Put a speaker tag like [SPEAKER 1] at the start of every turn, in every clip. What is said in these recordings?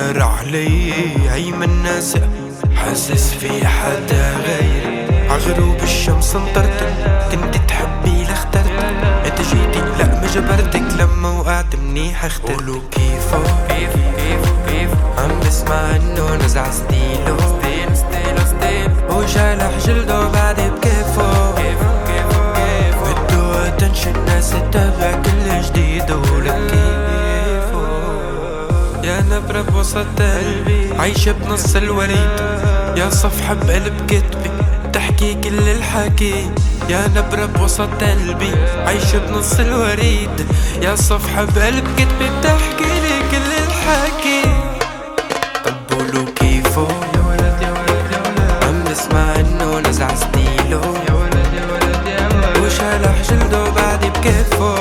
[SPEAKER 1] نار علي هي من ناس حاسس في حدا غيري. عغروب الشمس انطرتك، كنت تحبي لاخترتك، انت جيتي لا ما جبرتك، لما وقعت منيح اخترتك. قولوا كيفو عم بسمع انه نزع ستيلو وجالح جلده بعد بكيفو. بدو اتنشن ناس تتابع كل جديد ولك كيفو. يا نبرة بوسط قلبي عايشة بنص الوريد، يا صفحة بقلب كتبي تحكي كل الحكي. يا نبرة بوسط قلبي عايشة بنص الوريد، يا صفحة بقلب كتبي بتحكي لي كل الحكي. طب قولوا كيفو عم بسمع انه نزع ستيلو وشالح جلده بعد بكيفو.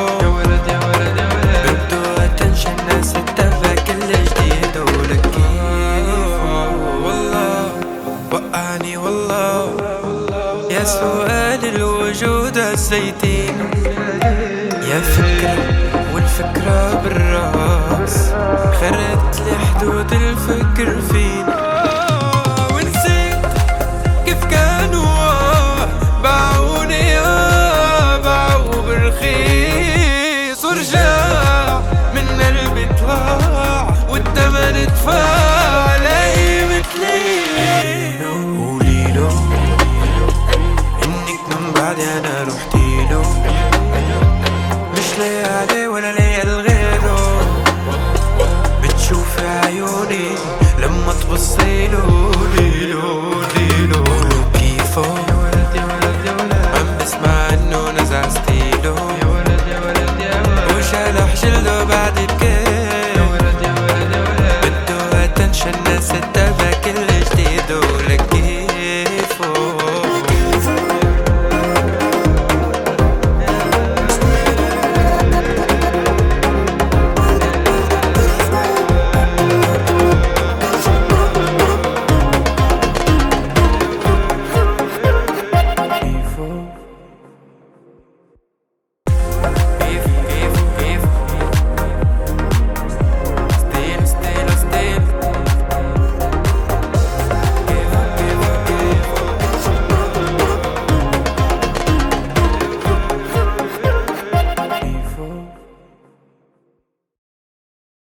[SPEAKER 1] بدو اتنشن ناس تتابع كل جديد ولك كيفو. والله وقعني والله يا سؤال الوجود الزيتين، يا فكرة والفكرة بالراس خرقت لي حدود الفكر فينا. ونسيت كيف كانوا باعوني باعوا برخيص، ورجع من قلبي طلع والتمن ادفع لقيمة لي. قوليلو انك من بعدي انا رحتيلو، مش ليا عليه ولا ليا لغيره. بتشوفي عيوني لما تبصيلو ليلو كيفو عم بسمع انه نزع ستيلو